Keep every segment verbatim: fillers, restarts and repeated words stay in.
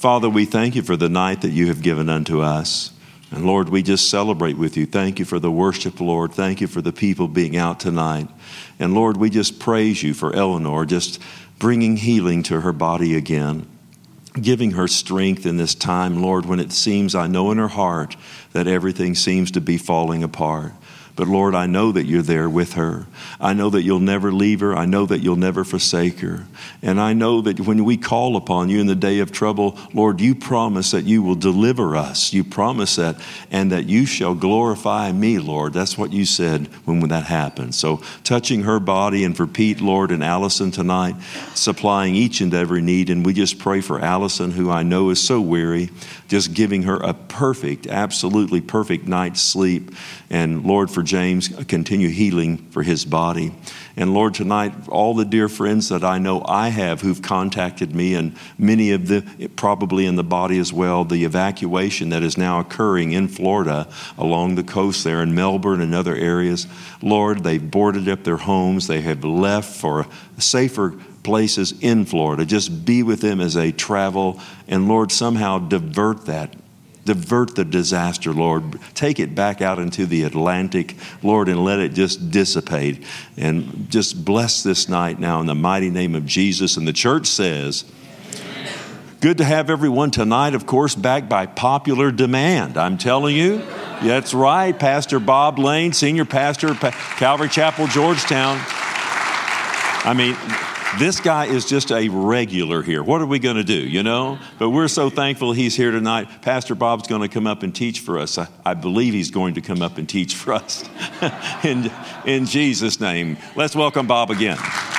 Father, we thank you for the night that you have given unto us. And Lord, we just celebrate with you. Thank you for the worship, Lord. Thank you for the people being out tonight. And Lord, we just praise you for Eleanor, just bringing healing to her body again, giving her strength in this time, Lord, when it seems, I know in her heart, that everything seems to be falling apart. But Lord, I know that you're there with her. I know that you'll never leave her. I know that you'll never forsake her. And I know that when we call upon you in the day of trouble, Lord, you promise that you will deliver us. You promise that, and that you shall glorify me, Lord. That's what you said when, when that happened. So touching her body, and for Pete, Lord, and Allison tonight, supplying each and every need. And we just pray for Allison, who I know is so weary, just giving her a perfect, absolutely perfect night's sleep. And Lord, for James, continue healing for his body. And Lord, tonight, all the dear friends that I know I have who've contacted me, and many of the, probably in the body as well, the evacuation that is now occurring in Florida along the coast there in Melbourne and other areas. Lord, they've boarded up their homes. They have left for safer places in Florida. Just be with them as they travel. And Lord, somehow divert that. Divert the disaster, Lord. Take it back out into the Atlantic, Lord, and let it just dissipate. And just bless this night now in the mighty name of Jesus. And the church says, amen. Good to have everyone tonight, of course, back by popular demand. I'm telling you, that's right. Pastor Bob Lane, senior pastor, Calvary Chapel, Georgetown. I mean, this guy is just a regular here. What are we going to do, you know? But we're so thankful he's here tonight. Pastor Bob's going to come up and teach for us. I, I believe he's going to come up and teach for us. in, in Jesus' name. Let's welcome Bob again.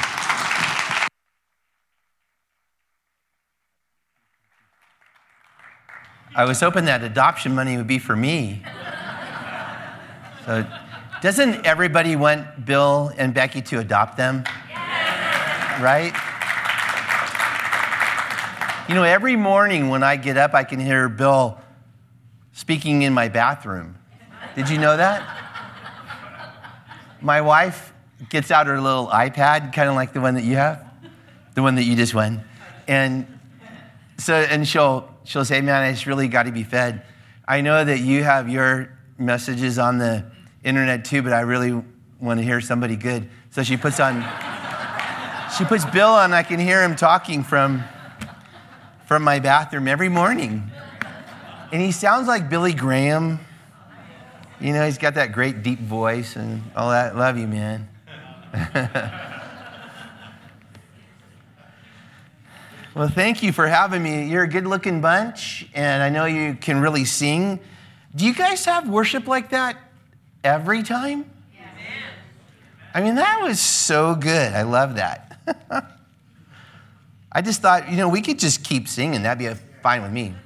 I was hoping that adoption money would be for me. So, doesn't everybody want Bill and Becky to adopt them? Right? You know, every morning when I get up, I can hear Bill speaking in my bathroom. Did you know that? My wife gets out her little iPad, kind of like the one that you have, the one that you just won. And so, and she'll, she'll say, man, I just really got to be fed. I know that you have your messages on the internet too, but I really want to hear somebody good. So she puts on... She puts Bill on. I can hear him talking from, from my bathroom every morning. And he sounds like Billy Graham. You know, he's got that great deep voice and all that. Love you, man. Well, thank you for having me. You're a good-looking bunch, and I know you can really sing. Do you guys have worship like that every time? Yeah. I mean, that was so good. I love that. I just thought, you know, we could just keep singing. That'd be fine with me.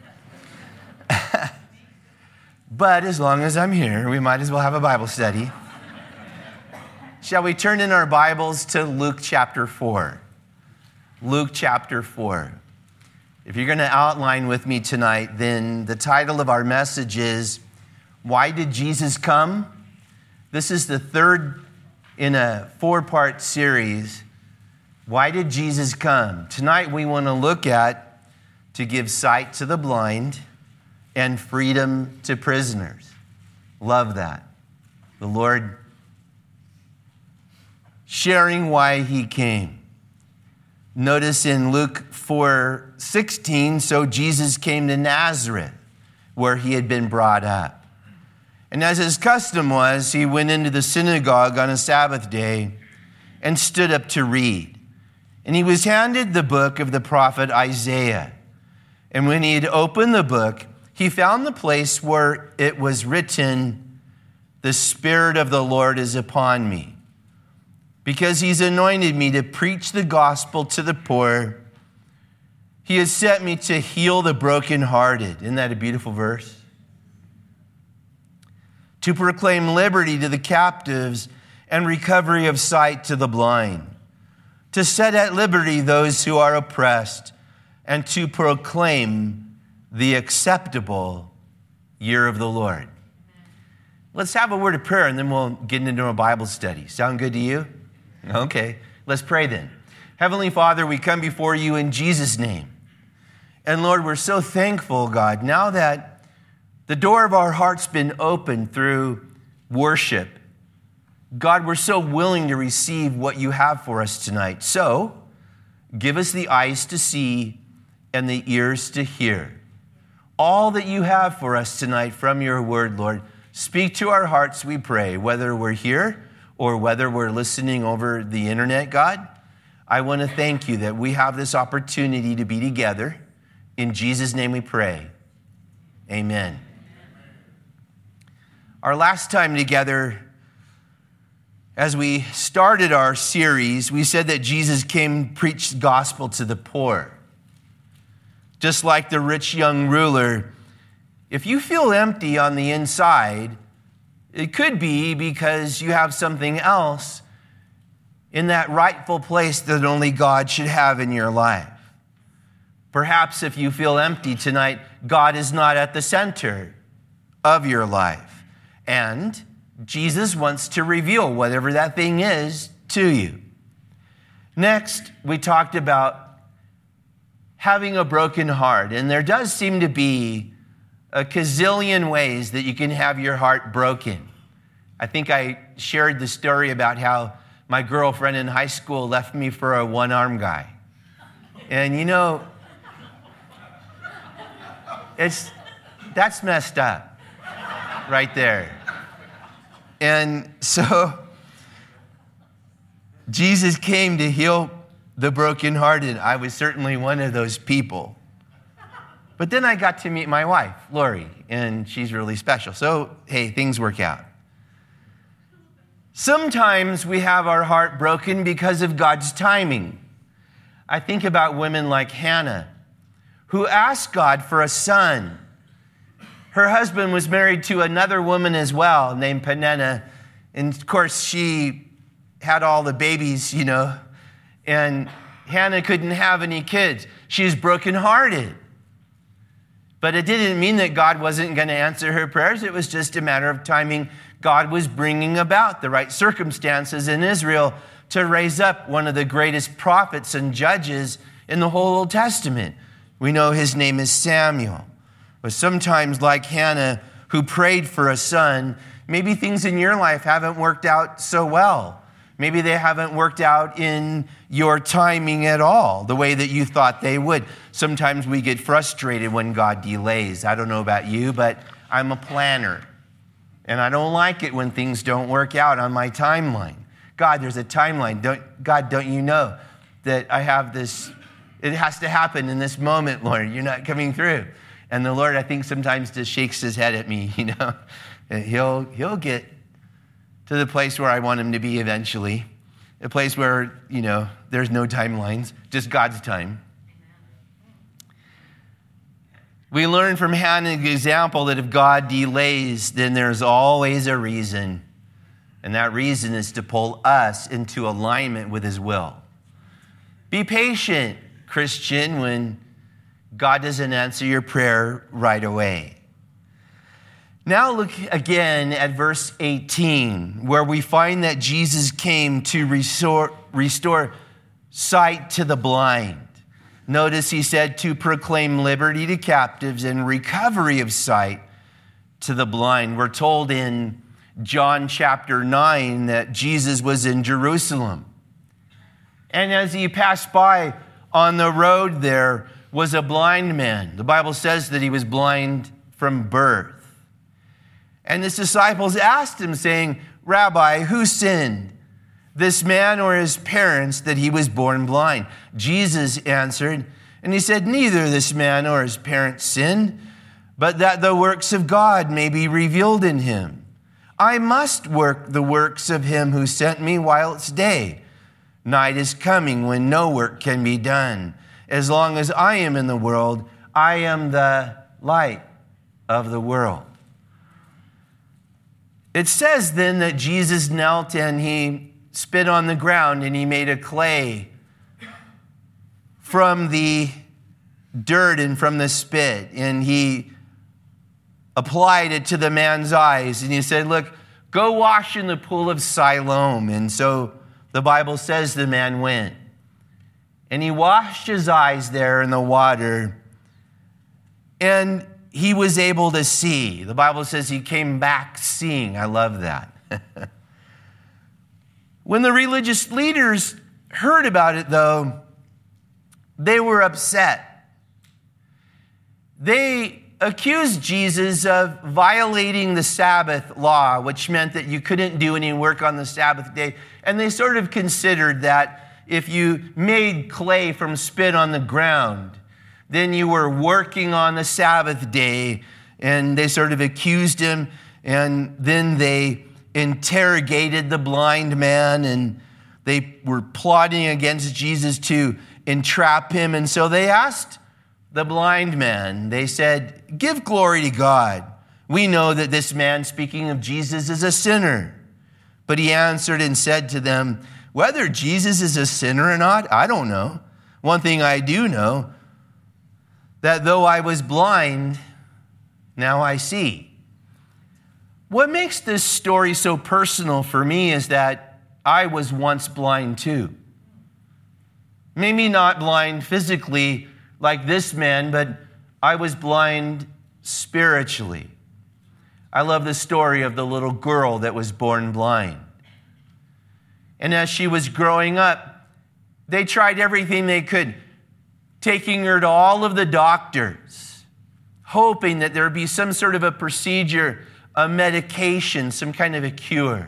But as long as I'm here, we might as well have a Bible study. Shall we turn in our Bibles to Luke chapter four? Luke chapter four. If you're going to outline with me tonight, then the title of our message is, Why Did Jesus Come? This is the third in a four-part series. Why did Jesus come? Tonight we want to look at to give sight to the blind and freedom to prisoners. Love that. The Lord sharing why he came. Notice in Luke four sixteen, so Jesus came to Nazareth, where he had been brought up. And as his custom was, he went into the synagogue on a Sabbath day and stood up to read. And he was handed the book of the prophet Isaiah. And when he had opened the book, he found the place where it was written, the Spirit of the Lord is upon me, because he's anointed me to preach the gospel to the poor. He has sent me to heal the brokenhearted. Isn't that a beautiful verse? To proclaim liberty to the captives and recovery of sight to the blind, to set at liberty those who are oppressed, and to proclaim the acceptable year of the Lord. Let's have a word of prayer, and then we'll get into a Bible study. Sound good to you? Okay, let's pray then. Heavenly Father, we come before you in Jesus' name. And Lord, we're so thankful, God, now that the door of our heart's been opened through worship. God, we're so willing to receive what you have for us tonight. So, give us the eyes to see and the ears to hear. All that you have for us tonight from your word, Lord, speak to our hearts, we pray, whether we're here or whether we're listening over the internet, God. I want to thank you that we have this opportunity to be together. In Jesus' name we pray. Amen. Our last time together, as we started our series, we said that Jesus came, preached the gospel to the poor. Just like the rich young ruler, if you feel empty on the inside, it could be because you have something else in that rightful place that only God should have in your life. Perhaps if you feel empty tonight, God is not at the center of your life. And Jesus wants to reveal whatever that thing is to you. Next, we talked about having a broken heart. And there does seem to be a gazillion ways that you can have your heart broken. I think I shared the story about how my girlfriend in high school left me for a one-arm guy. And you know, it's that's messed up right there. And so Jesus came to heal the brokenhearted. I was certainly one of those people. But then I got to meet my wife, Lori, and she's really special. So, hey, things work out. Sometimes we have our heart broken because of God's timing. I think about women like Hannah, who asked God for a son. Her husband was married to another woman as well, named Peninnah. And of course, she had all the babies, you know, and Hannah couldn't have any kids. She was brokenhearted. But it didn't mean that God wasn't going to answer her prayers. It was just a matter of timing. God was bringing about the right circumstances in Israel to raise up one of the greatest prophets and judges in the whole Old Testament. We know his name is Samuel. But sometimes, like Hannah, who prayed for a son, maybe things in your life haven't worked out so well. Maybe they haven't worked out in your timing at all, the way that you thought they would. Sometimes we get frustrated when God delays. I don't know about you, but I'm a planner. And I don't like it when things don't work out on my timeline. God, there's a timeline. Don't, God, don't you know that I have this, it has to happen in this moment, Lord. You're not coming through. And the Lord, I think, sometimes just shakes his head at me, you know. And he'll, he'll get to the place where I want him to be eventually, a place where, you know, there's no timelines, just God's time. We learn from Hannah's example that if God delays, then there's always a reason. And that reason is to pull us into alignment with his will. Be patient, Christian, when God doesn't answer your prayer right away. Now look again at verse eighteen, where we find that Jesus came to restore, restore sight to the blind. Notice he said to proclaim liberty to captives and recovery of sight to the blind. We're told in John chapter nine that Jesus was in Jerusalem. And as he passed by on the road, there was a blind man. The Bible says that he was blind from birth. And his disciples asked him, saying, Rabbi, who sinned, this man or his parents, that he was born blind? Jesus answered, and he said, neither this man or his parents sinned, but that the works of God may be revealed in him. I must work the works of him who sent me while it's day. Night is coming when no work can be done. As long as I am in the world, I am the light of the world. It says then that Jesus knelt and he spit on the ground and he made a clay from the dirt and from the spit, and he applied it to the man's eyes, and he said, look, go wash in the pool of Siloam. And so the Bible says the man went, and he washed his eyes there in the water, and he was able to see. The Bible says he came back seeing. I love that. When the religious leaders heard about it, though, they were upset. They accused Jesus of violating the Sabbath law, which meant that you couldn't do any work on the Sabbath day. And they sort of considered that if you made clay from spit on the ground, then you were working on the Sabbath day. And they sort of accused him, and then they interrogated the blind man, and they were plotting against Jesus to entrap him. And so they asked the blind man, they said, "Give glory to God. We know that this man, speaking of Jesus, is a sinner." But he answered and said to them, "Whether Jesus is a sinner or not, I don't know. One thing I do know, that though I was blind, now I see." What makes this story so personal for me is that I was once blind too. Maybe not blind physically like this man, but I was blind spiritually. I love the story of the little girl that was born blind. And as she was growing up, they tried everything they could, taking her to all of the doctors, hoping that there would be some sort of a procedure, a medication, some kind of a cure.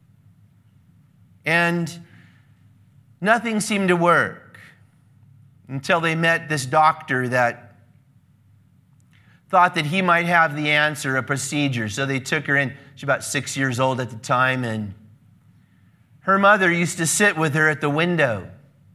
And nothing seemed to work until they met this doctor that thought that he might have the answer, a procedure. So they took her in. She was about six years old at the time, and her mother used to sit with her at the window.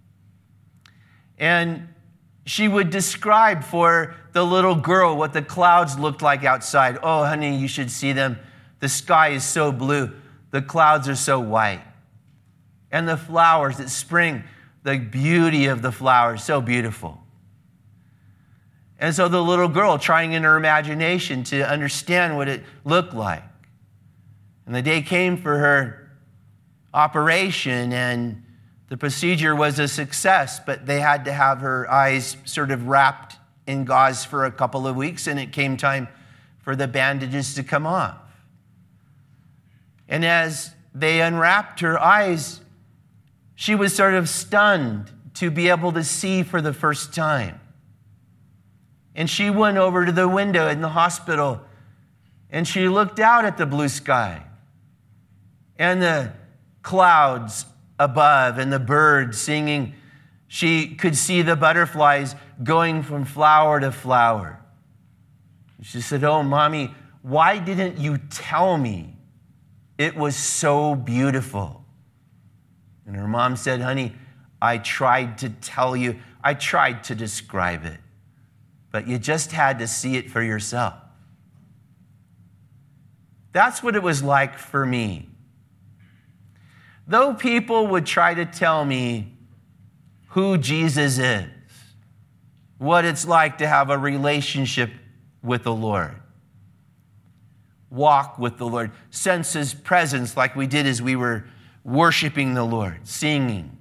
And she would describe for the little girl what the clouds looked like outside. "Oh, honey, you should see them. The sky is so blue. The clouds are so white. And the flowers at spring, the beauty of the flowers, so beautiful." And so the little girl, trying in her imagination to understand what it looked like. And the day came for her operation, and the procedure was a success, but they had to have her eyes sort of wrapped in gauze for a couple of weeks, and it came time for the bandages to come off. And as they unwrapped her eyes, she was sort of stunned to be able to see for the first time. And she went over to the window in the hospital, and she looked out at the blue sky and the clouds above and the birds singing. She could see the butterflies going from flower to flower. She said, "Oh, Mommy, why didn't you tell me? It was so beautiful." And her mom said, "Honey, I tried to tell you. I tried to describe it, but you just had to see it for yourself." That's what it was like for me. Though people would try to tell me who Jesus is, what it's like to have a relationship with the Lord, walk with the Lord, sense His presence like we did as we were worshiping the Lord, singing,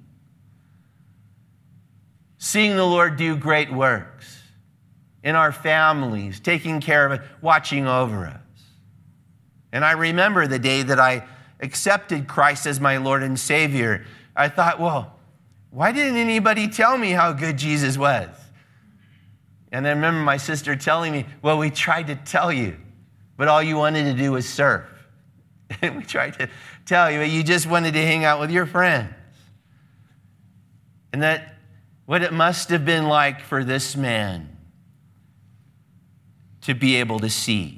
seeing the Lord do great works in our families, taking care of it, watching over us. And I remember the day that I accepted Christ as my Lord and Savior. I thought, well, why didn't anybody tell me how good Jesus was? And I remember my sister telling me, well, we tried to tell you, but all you wanted to do was surf. And we tried to tell you, but you just wanted to hang out with your friends. And that what it must have been like for this man to be able to see.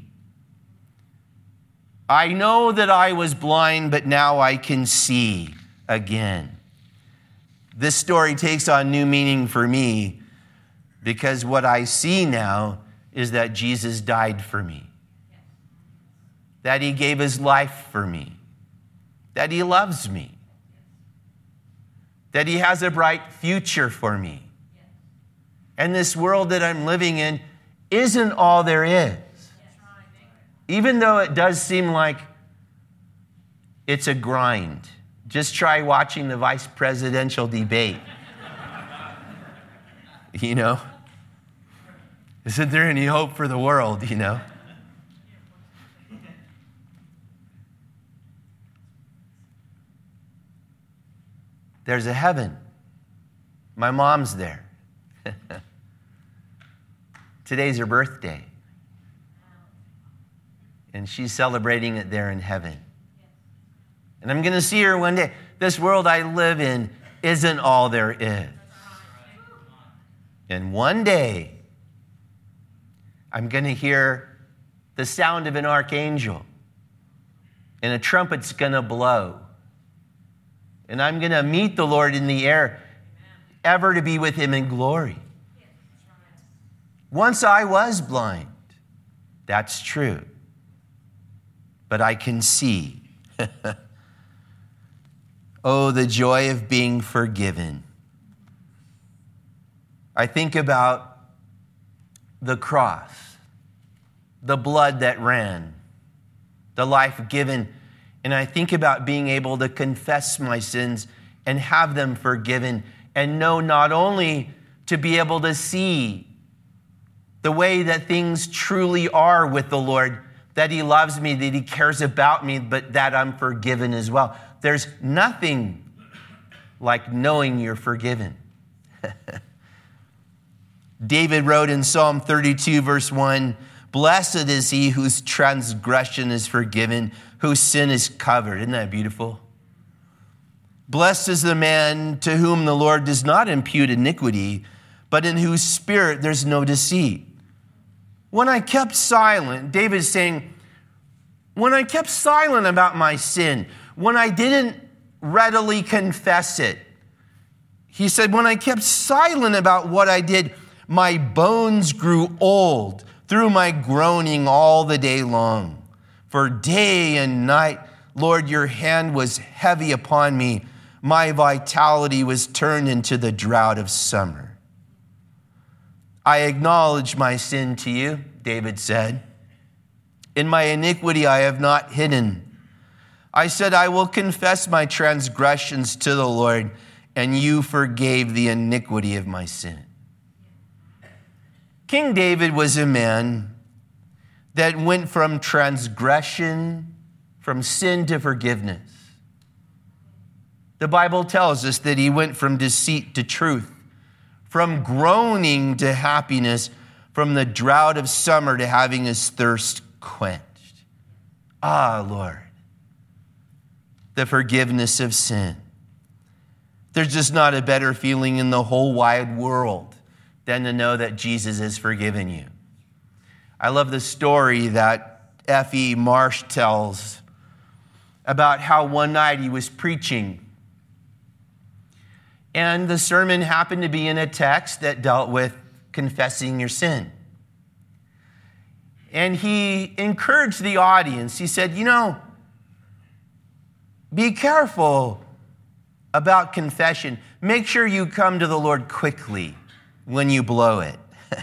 I know that I was blind, but now I can see again. This story takes on new meaning for me because what I see now is that Jesus died for me, that He gave His life for me, that He loves me, that He has a bright future for me. And this world that I'm living in isn't all there is. Even though it does seem like it's a grind. Just try watching the vice presidential debate. You know? Isn't there any hope for the world, you know? There's a heaven. My mom's there. Today's her birthday. And she's celebrating it there in heaven. And I'm going to see her one day. This world I live in isn't all there is. And one day, I'm going to hear the sound of an archangel. And a trumpet's going to blow. And I'm going to meet the Lord in the air, ever to be with him in glory. Once I was blind. That's true. But I can see. Oh, the joy of being forgiven. I think about the cross, the blood that ran, the life given, and I think about being able to confess my sins and have them forgiven and know not only to be able to see the way that things truly are with the Lord, that he loves me, that he cares about me, but that I'm forgiven as well. There's nothing like knowing you're forgiven. David wrote in Psalm thirty-two, verse one, "Blessed is he whose transgression is forgiven, whose sin is covered." Isn't that beautiful? Blessed is the man to whom the Lord does not impute iniquity, but in whose spirit there's no deceit. When I kept silent, David's saying, when I kept silent about my sin, when I didn't readily confess it, he said, when I kept silent about what I did, my bones grew old through my groaning all the day long. For day and night, Lord, your hand was heavy upon me. My vitality was turned into the drought of summer. I acknowledge my sin to you, David said. In my iniquity I have not hidden. I said, I will confess my transgressions to the Lord, and you forgave the iniquity of my sin. King David was a man that went from transgression, from sin to forgiveness. The Bible tells us that he went from deceit to truth, from groaning to happiness, from the drought of summer to having his thirst quenched. Ah, Lord, the forgiveness of sin. There's just not a better feeling in the whole wide world than to know that Jesus has forgiven you. I love the story that F E Marsh tells about how one night he was preaching, and the sermon happened to be in a text that dealt with confessing your sin. And he encouraged the audience. He said, you know, be careful about confession. Make sure you come to the Lord quickly when you blow it.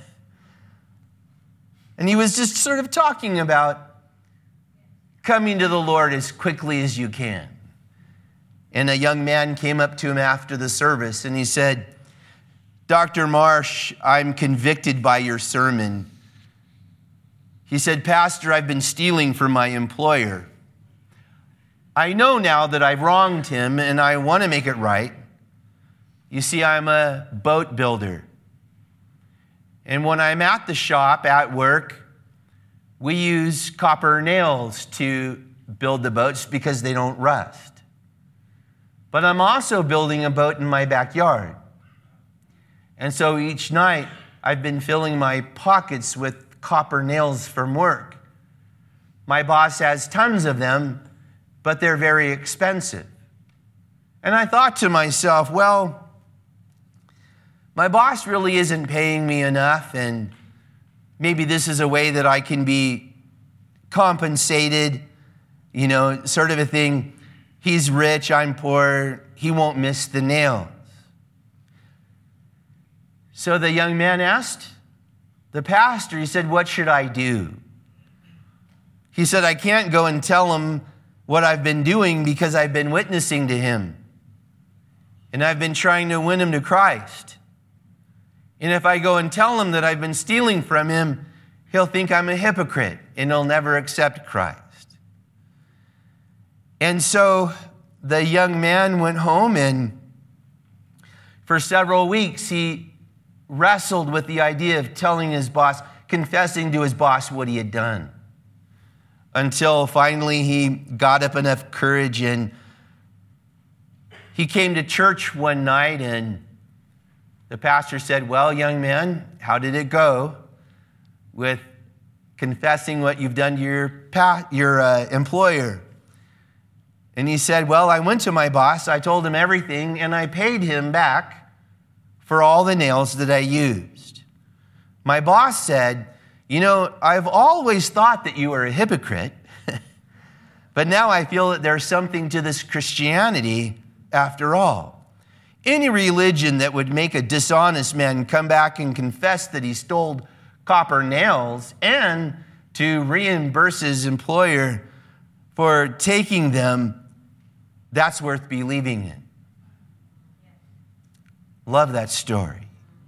And he was just sort of talking about coming to the Lord as quickly as you can. And a young man came up to him after the service and he said, Doctor Marsh, I'm convicted by your sermon. He said, Pastor, I've been stealing from my employer. I know now that I've wronged him and I want to make it right. You see, I'm a boat builder. And when I'm at the shop, at work, we use copper nails to build the boats because they don't rust. But I'm also building a boat in my backyard. And so each night, I've been filling my pockets with copper nails from work. My boss has tons of them, but they're very expensive. And I thought to myself, well, my boss really isn't paying me enough, and maybe this is a way that I can be compensated, you know, sort of a thing. He's rich, I'm poor, he won't miss the nails. So the young man asked the pastor, he said, what should I do? He said, I can't go and tell him what I've been doing because I've been witnessing to him. And I've been trying to win him to Christ. And if I go and tell him that I've been stealing from him, he'll think I'm a hypocrite and he'll never accept Christ. And so the young man went home, and for several weeks he wrestled with the idea of telling his boss, confessing to his boss what he had done. Until finally he got up enough courage, and he came to church one night, and the pastor said, "Well, young man, how did it go with confessing what you've done to your pa- your uh, employer?" And he said, "Well, I went to my boss, I told him everything, and I paid him back for all the nails that I used. My boss said, 'You know, I've always thought that you were a hypocrite, but now I feel that there's something to this Christianity after all. Any religion that would make a dishonest man come back and confess that he stole copper nails and to reimburse his employer for taking them, that's worth believing in.'" Love that story.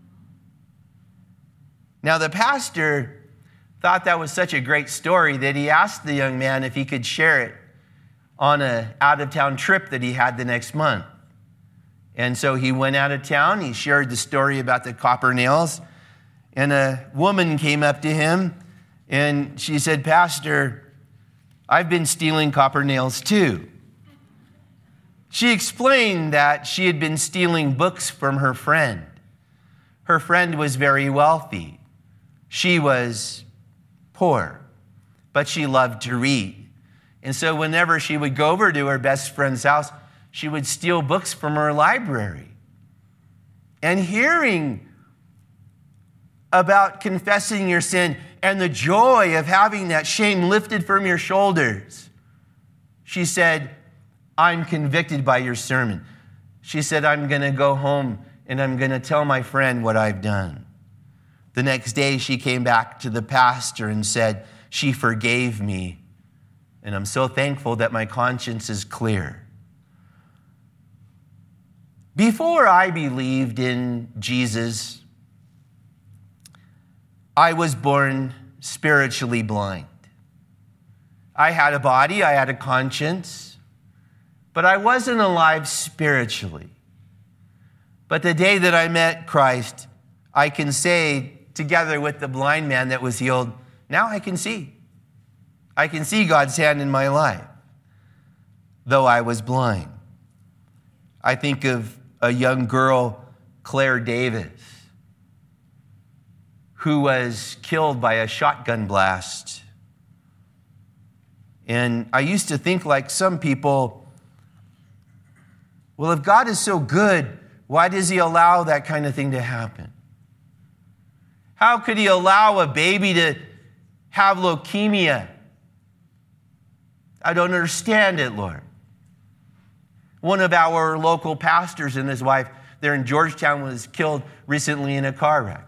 Now, the pastor thought that was such a great story that he asked the young man if he could share it on an out-of-town trip that he had the next month. And so he went out of town, he shared the story about the copper nails, and a woman came up to him and she said, "Pastor, I've been stealing copper nails too." She explained that she had been stealing books from her friend. Her friend was very wealthy. She was poor, but she loved to read. And so whenever she would go over to her best friend's house, she would steal books from her library. And hearing about confessing your sin and the joy of having that shame lifted from your shoulders, she said, "I'm convicted by your sermon." She said, "I'm going to go home and I'm going to tell my friend what I've done." The next day she came back to the pastor and said, "She forgave me, and I'm so thankful that my conscience is clear." Before I believed in Jesus, I was born spiritually blind. I had a body, I had a conscience, but I wasn't alive spiritually. But the day that I met Christ, I can say, together with the blind man that was healed, now I can see. I can see God's hand in my life, though I was blind. I think of a young girl, Claire Davis, who was killed by a shotgun blast. And I used to think, like some people, well, if God is so good, why does he allow that kind of thing to happen? How could he allow a baby to have leukemia? I don't understand it, Lord. One of our local pastors and his wife there in Georgetown was killed recently in a car wreck.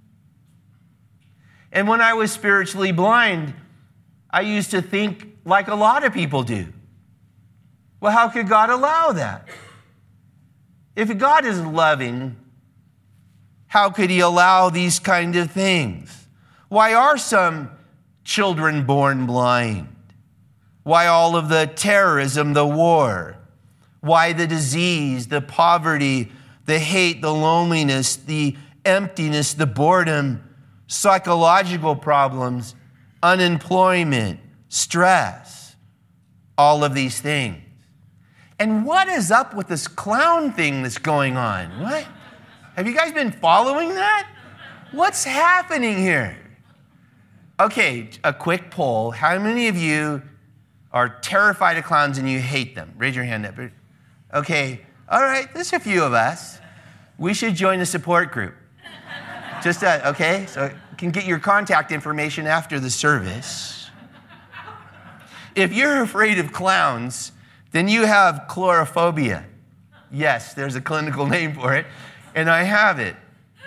And when I was spiritually blind, I used to think like a lot of people do. Well, how could God allow that? If God is loving, how could he allow these kind of things? Why are some children born blind? Why all of the terrorism, the war? Why the disease, the poverty, the hate, the loneliness, the emptiness, the boredom, psychological problems, unemployment, stress, all of these things? And what is up with this clown thing that's going on? What? Have you guys been following that? What's happening here? Okay, a quick poll. How many of you are terrified of clowns and you hate them? Raise your hand up. Okay, all right, there's a few of us. We should join the support group. Just that, okay? So you can get your contact information after the service. If you're afraid of clowns, then you have chlorophobia. Yes, there's a clinical name for it, and I have it.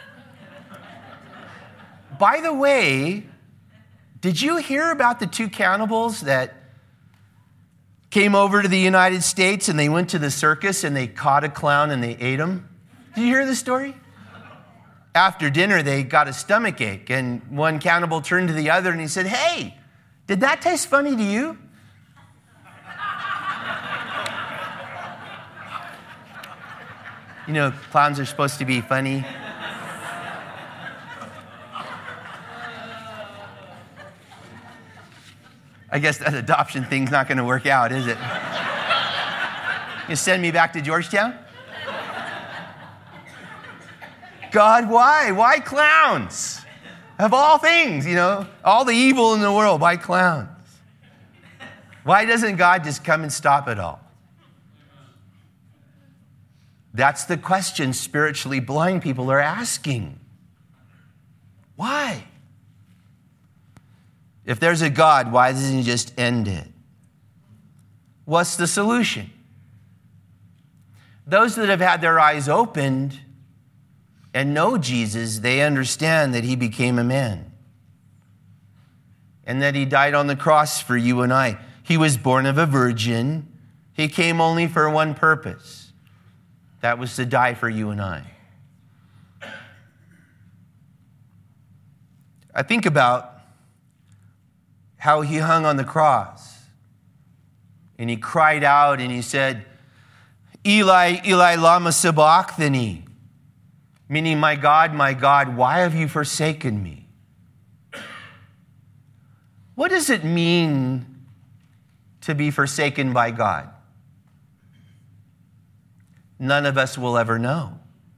By the way, did you hear about the two cannibals that came over to the United States and they went to the circus and they caught a clown and they ate him? Did you hear this story? after dinner, they got a stomach ache, and one cannibal turned to the other and he said, "Hey, did that taste funny to you?" You know, clowns are supposed to be funny. I guess that adoption thing's not going to work out, is it? You send me back to Georgetown? God, why? Why clowns? Of all things, you know, all the evil in the world, why clowns? Why doesn't God just come and stop it all? That's the question spiritually blind people are asking. Why? If there's a God, why doesn't he just end it? What's the solution? Those that have had their eyes opened and know Jesus, they understand that he became a man and that he died on the cross for you and I. He was born of a virgin. He came only for one purpose. That was to die for you and I. I think about how he hung on the cross and he cried out and he said, "Eli, Eli, lama sabachthani," meaning, "My God, my God, why have you forsaken me?" What does it mean to be forsaken by God? None of us will ever know.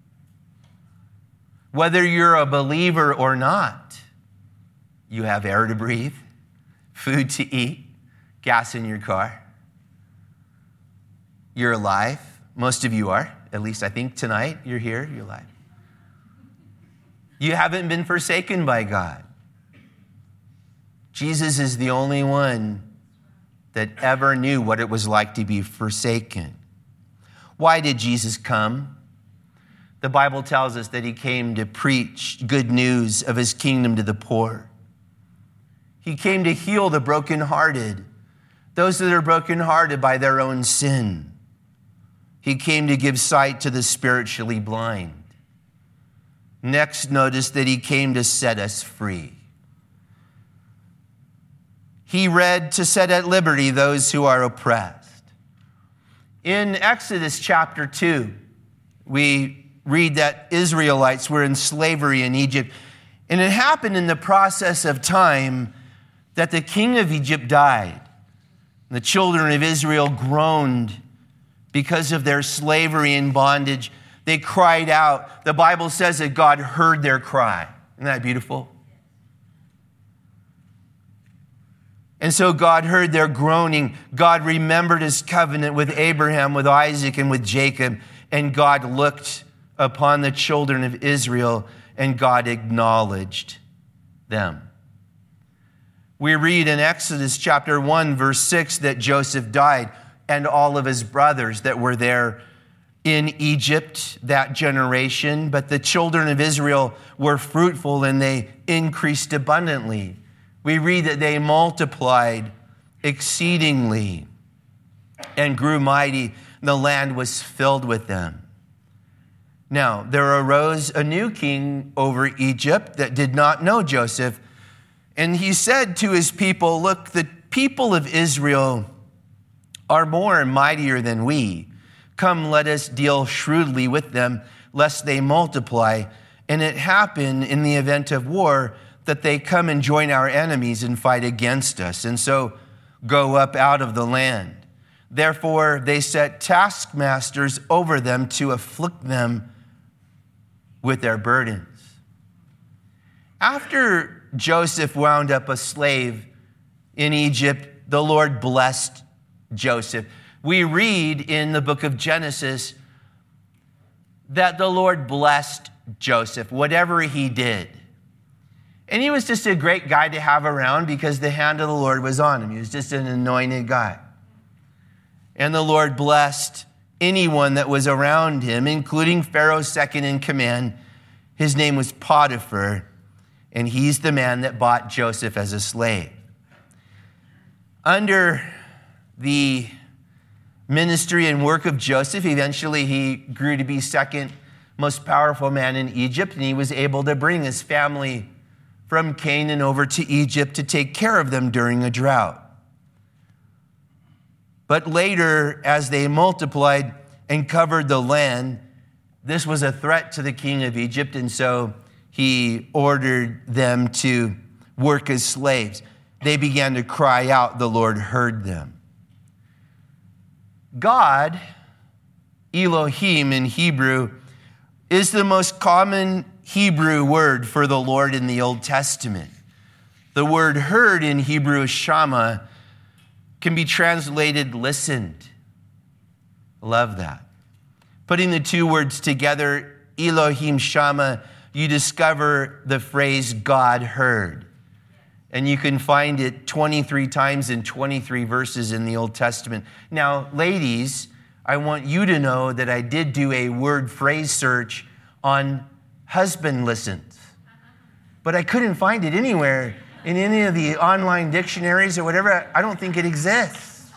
Whether you're a believer or not, you have air to breathe, food to eat, gas in your car. You're alive. Most of you are. At least I think tonight you're here, you're alive. You haven't been forsaken by God. Jesus is the only one that ever knew what it was like to be forsaken. Why did Jesus come? The Bible tells us that he came to preach good news of his kingdom to the poor. He came to heal the brokenhearted, those that are brokenhearted by their own sin. He came to give sight to the spiritually blind. Next, notice that he came to set us free. He read to set at liberty those who are oppressed. In Exodus chapter two, we read that Israelites were in slavery in Egypt. And it happened in the process of time that the king of Egypt died. The children of Israel groaned because of their slavery and bondage. They cried out. The Bible says that God heard their cry. Isn't that beautiful? And so God heard their groaning. God remembered his covenant with Abraham, with Isaac, and with Jacob. And God looked upon the children of Israel, and God acknowledged them. We read in Exodus chapter one, verse six, that Joseph died, and all of his brothers that were there in Egypt that generation. But the children of Israel were fruitful and they increased abundantly. We read that they multiplied exceedingly and grew mighty. The land was filled with them. Now, there arose a new king over Egypt that did not know Joseph. And he said to his people, "Look, the people of Israel are more and mightier than we. Come, let us deal shrewdly with them, lest they multiply. And it happen in the event of war that they come and join our enemies and fight against us, and so go up out of the land." Therefore, they set taskmasters over them to afflict them with their burdens. After Joseph wound up a slave in Egypt, the Lord blessed Joseph. We read in the book of Genesis that the Lord blessed Joseph, whatever he did. And he was just a great guy to have around because the hand of the Lord was on him. He was just an anointed guy. And the Lord blessed anyone that was around him, including Pharaoh's second in command. His name was Potiphar, and he's the man that bought Joseph as a slave. Under the ministry and work of Joseph, eventually he grew to be second most powerful man in Egypt, and he was able to bring his family from Canaan over to Egypt to take care of them during a drought. But later, as they multiplied and covered the land, this was a threat to the king of Egypt, and so he ordered them to work as slaves. They began to cry out. The Lord heard them. God, Elohim in Hebrew, is the most common Hebrew word for the Lord in the Old Testament. The word heard in Hebrew is shama, can be translated listened. Love that. Putting the two words together, Elohim Shama, you discover the phrase God heard. And you can find it twenty-three times in twenty-three verses in the Old Testament. Now, ladies, I want you to know that I did do a word phrase search on husband listens, but I couldn't find it anywhere in any of the online dictionaries or whatever. I don't think it exists.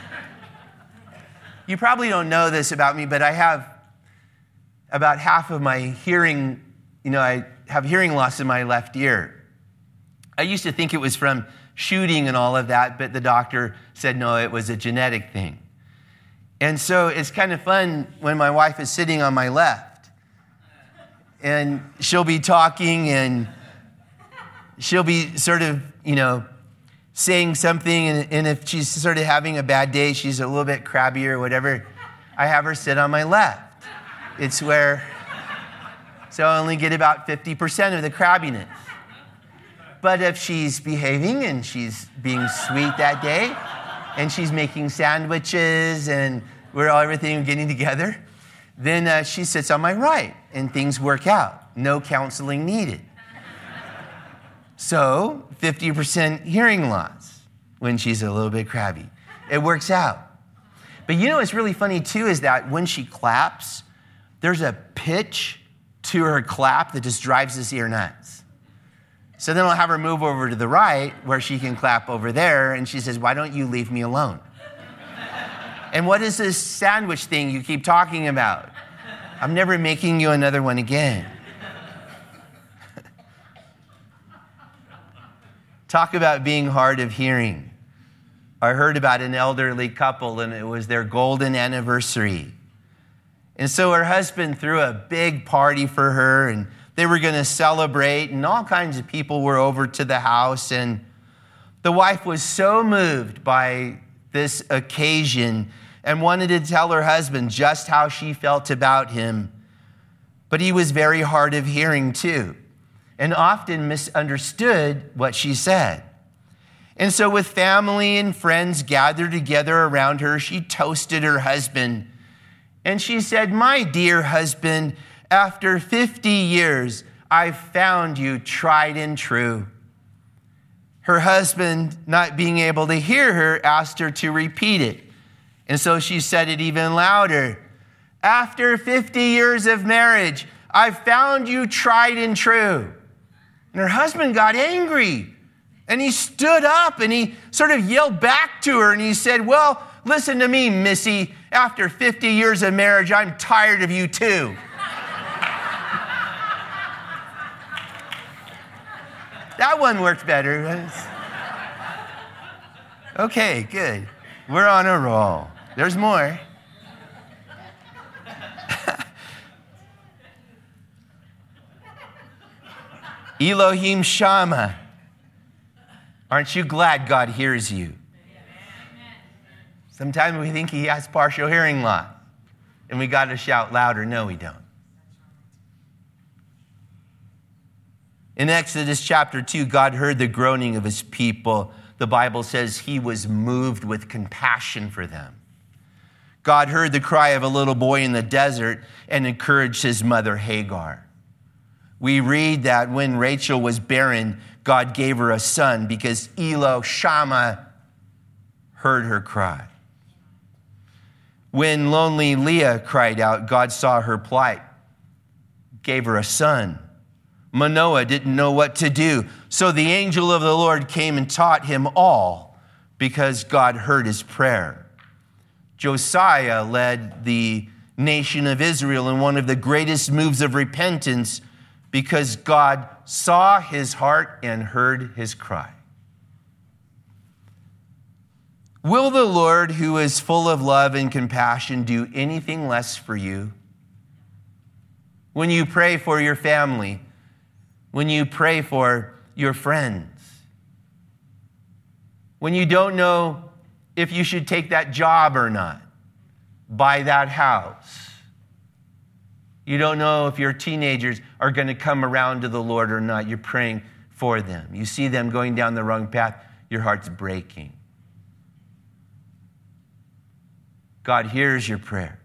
You probably don't know this about me, but I have about half of my hearing, you know, I have hearing loss in my left ear. I used to think it was from shooting and all of that, but the doctor said, no, it was a genetic thing. And so it's kind of fun when my wife is sitting on my left and she'll be talking and she'll be sort of, you know, saying something. And, and if she's sort of having a bad day, she's a little bit crabby or whatever, I have her sit on my left. It's where, so I only get about fifty percent of the crabbiness. But if she's behaving and she's being sweet that day, and she's making sandwiches, and we're all everything getting together, then uh, she sits on my right, and things work out. No counseling needed. So fifty percent hearing loss when she's a little bit crabby. It works out. But you know what's really funny too is that when she claps, there's a pitch to her clap that just drives us ear nuts. So then I'll have her move over to the right where she can clap over there. And she says, why don't you leave me alone? And what is this sandwich thing you keep talking about? I'm never making you another one again. Talk about being hard of hearing. I heard about an elderly couple and it was their golden anniversary. And so her husband threw a big party for her and they were going to celebrate, and all kinds of people were over to the house. And the wife was so moved by this occasion and wanted to tell her husband just how she felt about him. But he was very hard of hearing too, and often misunderstood what she said. And so with family and friends gathered together around her, she toasted her husband. And she said, my dear husband, after fifty years, I found you tried and true. Her husband, not being able to hear her, asked her to repeat it. And so she said it even louder. After fifty years of marriage, I found you tried and true. And her husband got angry. And he stood up and he sort of yelled back to her and he said, well, listen to me, Missy. After fifty years of marriage, I'm tired of you too. That one worked better. Okay, good. We're on a roll. There's more. Elohim Shammah. Aren't you glad God hears you? Sometimes we think he has partial hearing loss, and we got to shout louder. No, we don't. In Exodus chapter two, God heard the groaning of his people. The Bible says he was moved with compassion for them. God heard the cry of a little boy in the desert and encouraged his mother Hagar. We read that when Rachel was barren, God gave her a son because Elo Shammah heard her cry. When lonely Leah cried out, God saw her plight, gave her a son. Manoah didn't know what to do. So the angel of the Lord came and taught him all because God heard his prayer. Josiah led the nation of Israel in one of the greatest moves of repentance because God saw his heart and heard his cry. Will the Lord, who is full of love and compassion, do anything less for you? When you pray for your family, when you pray for your friends, when you don't know if you should take that job or not, buy that house. You don't know if your teenagers are going to come around to the Lord or not. You're praying for them. You see them going down the wrong path, your heart's breaking. God hears your prayers.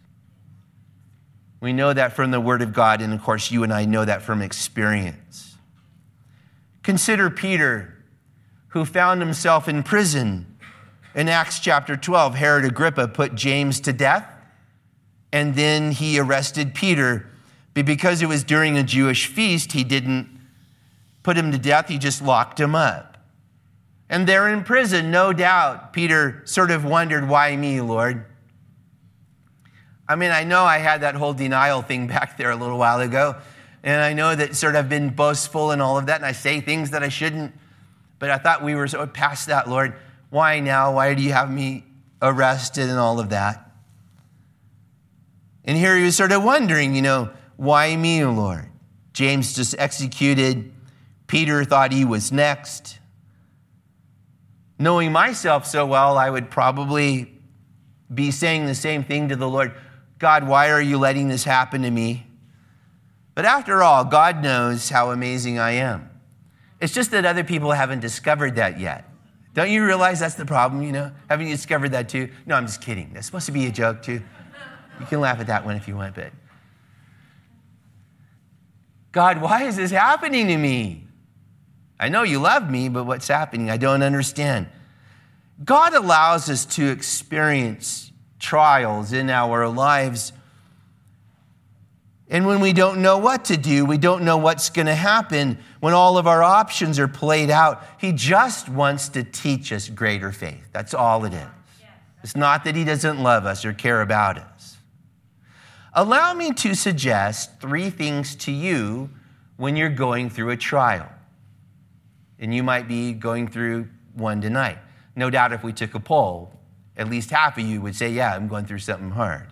We know that from the Word of God, and of course, you and I know that from experience. Consider Peter, who found himself in prison. In Acts chapter twelve, Herod Agrippa put James to death, and then he arrested Peter. But because it was during a Jewish feast, he didn't put him to death, he just locked him up. And there in prison, no doubt, Peter sort of wondered, why me, Lord? I mean, I know I had that whole denial thing back there a little while ago, and I know that sort of I've been boastful and all of that, and I say things that I shouldn't, but I thought we were sort of past that, Lord. Why now? Why do you have me arrested and all of that? And here he was sort of wondering, you know, why me, Lord? James just executed. Peter thought he was next. Knowing myself so well, I would probably be saying the same thing to the Lord. God, why are you letting this happen to me? But after all, God knows how amazing I am. It's just that other people haven't discovered that yet. Don't you realize that's the problem, you know? Haven't you discovered that too? No, I'm just kidding. That's supposed to be a joke too. You can laugh at that one if you want, but God, why is this happening to me? I know you love me, but what's happening? I don't understand. God allows us to experience trials in our lives. And when we don't know what to do, we don't know what's going to happen, when all of our options are played out, he just wants to teach us greater faith. That's all it is. It's not that he doesn't love us or care about us. Allow me to suggest three things to you when you're going through a trial. And you might be going through one tonight. No doubt if we took a poll, at least half of you would say, yeah, I'm going through something hard.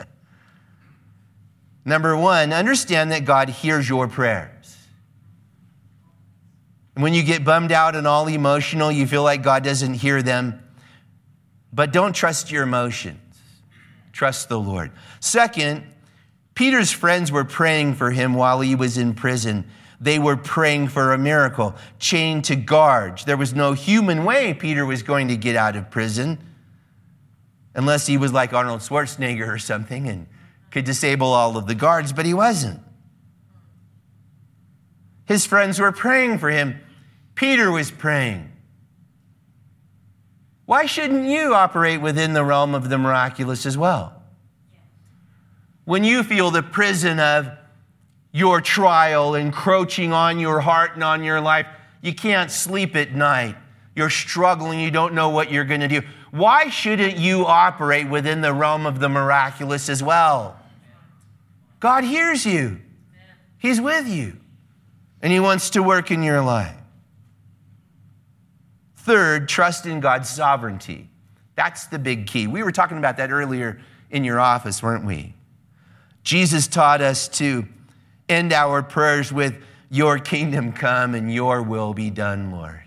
Number one, understand that God hears your prayers. When you get bummed out and all emotional, you feel like God doesn't hear them. But don't trust your emotions. Trust the Lord. Second, Peter's friends were praying for him while he was in prison. They were praying for a miracle, chained to guards. There was no human way Peter was going to get out of prison unless he was like Arnold Schwarzenegger or something and could disable all of the guards, but he wasn't. His friends were praying for him. Peter was praying. Why shouldn't you operate within the realm of the miraculous as well? When you feel the prison of your trial encroaching on your heart and on your life, you can't sleep at night. You're struggling. You don't know what you're going to do. Why shouldn't you operate within the realm of the miraculous as well? God hears you. He's with you. And he wants to work in your life. Third, trust in God's sovereignty. That's the big key. We were talking about that earlier in your office, weren't we? Jesus taught us to end our prayers with, your kingdom come and your will be done, Lord.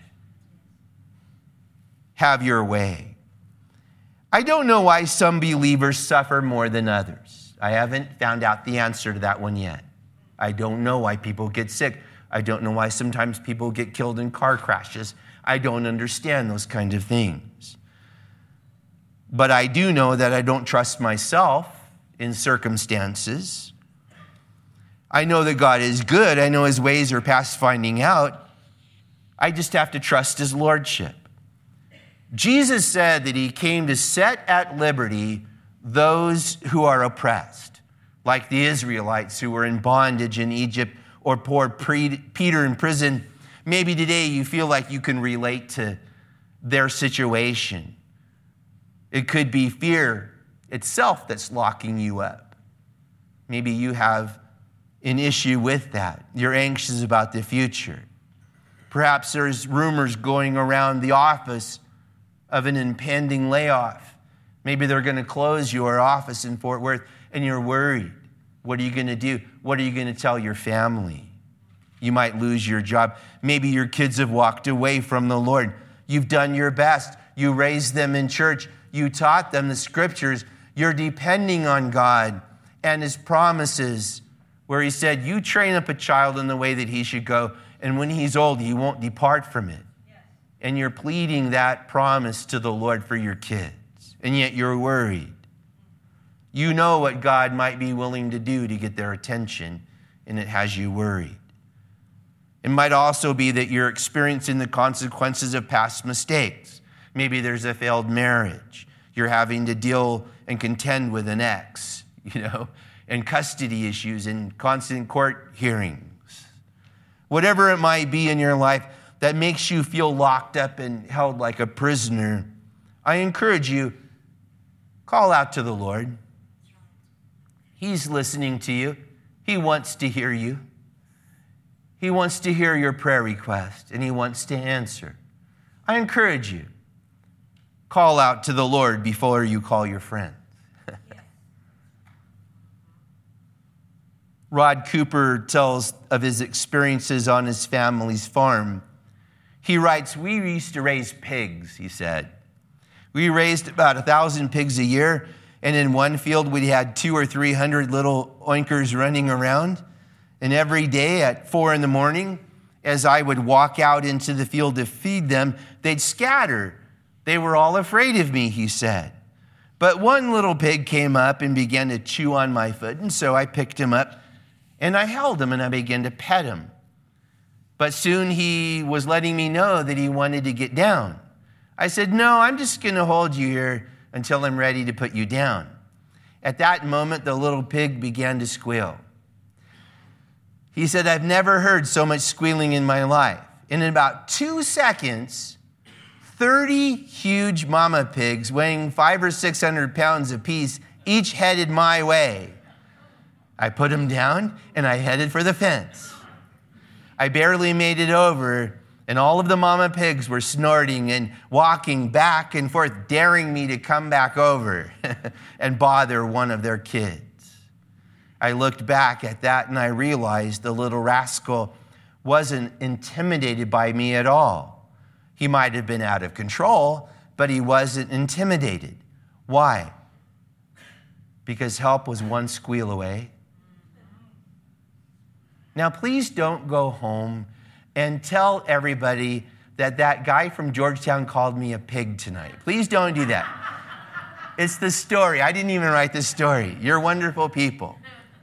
Have your way. I don't know why some believers suffer more than others. I haven't found out the answer to that one yet. I don't know why people get sick. I don't know why sometimes people get killed in car crashes. I don't understand those kind of things. But I do know that I don't trust myself in circumstances. I know that God is good. I know his ways are past finding out. I just have to trust his lordship. Jesus said that he came to set at liberty those who are oppressed, like the Israelites who were in bondage in Egypt, or poor Peter in prison. Maybe today you feel like you can relate to their situation. It could be fear It's self that's locking you up. Maybe you have an issue with that. You're anxious about the future. Perhaps there's rumors going around the office of an impending layoff. Maybe they're going to close your office in Fort Worth, and you're worried. What are you going to do? What are you going to tell your family? You might lose your job. Maybe your kids have walked away from the Lord. You've done your best. You raised them in church. You taught them the scriptures. You're depending on God and his promises, where he said, you train up a child in the way that he should go, and when he's old, he won't depart from it. Yes. And you're pleading that promise to the Lord for your kids, and yet you're worried. You know what God might be willing to do to get their attention, and it has you worried. It might also be that you're experiencing the consequences of past mistakes. Maybe there's a failed marriage. You're having to deal and contend with an ex, you know, and custody issues and constant court hearings. Whatever it might be in your life that makes you feel locked up and held like a prisoner, I encourage you, call out to the Lord. He's listening to you. He wants to hear you. He wants to hear your prayer request, and he wants to answer. I encourage you, call out to the Lord before you call your friends. Rod Cooper tells of his experiences on his family's farm. He writes, we used to raise pigs, he said. We raised about a thousand pigs a year, and in one field we had two or three hundred little oinkers running around. And every day at four in the morning, as I would walk out into the field to feed them, they'd scatter. They were all afraid of me, he said. But one little pig came up and began to chew on my foot, and so I picked him up, and I held him, and I began to pet him. But soon he was letting me know that he wanted to get down. I said, no, I'm just going to hold you here until I'm ready to put you down. At that moment, the little pig began to squeal. He said, I've never heard so much squealing in my life. And in about two seconds, thirty huge mama pigs weighing five or six hundred pounds apiece, each headed my way. I put them down and I headed for the fence. I barely made it over, and all of the mama pigs were snorting and walking back and forth, daring me to come back over and bother one of their kids. I looked back at that and I realized the little rascal wasn't intimidated by me at all. He might have been out of control, but he wasn't intimidated. Why? Because help was one squeal away. Now, please don't go home and tell everybody that that guy from Georgetown called me a pig tonight. Please don't do that. It's the story. I didn't even write the story. You're wonderful people.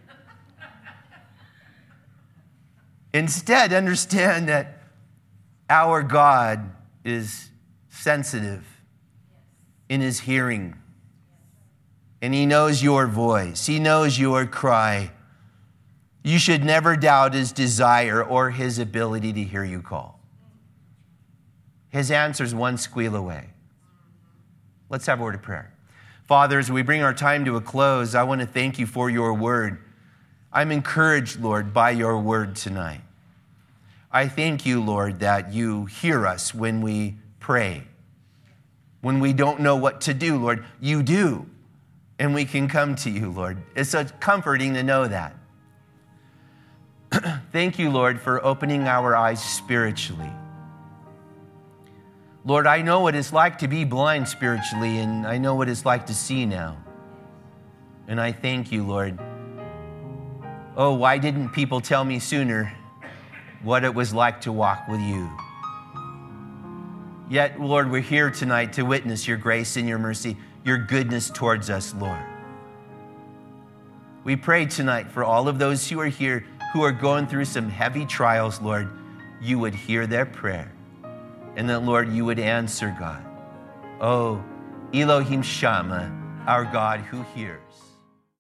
Instead, understand that our God is sensitive in his hearing. And he knows your voice. He knows your cry. You should never doubt his desire or his ability to hear you call. His answer is one squeal away. Let's have a word of prayer. Father, as we bring our time to a close, I want to thank you for your word. I'm encouraged, Lord, by your word tonight. I thank you, Lord, that you hear us when we pray. When we don't know what to do, Lord, you do. And we can come to you, Lord. It's so comforting to know that. Thank you, Lord, for opening our eyes spiritually. Lord, I know what it's like to be blind spiritually, and I know what it's like to see now. And I thank you, Lord. Oh, why didn't people tell me sooner what it was like to walk with you? Yet, Lord, we're here tonight to witness your grace and your mercy, your goodness towards us, Lord. We pray tonight for all of those who are here who are going through some heavy trials, Lord. You would hear their prayer, and that, Lord, you would answer, God. Oh, Elohim Shammah, our God who hears.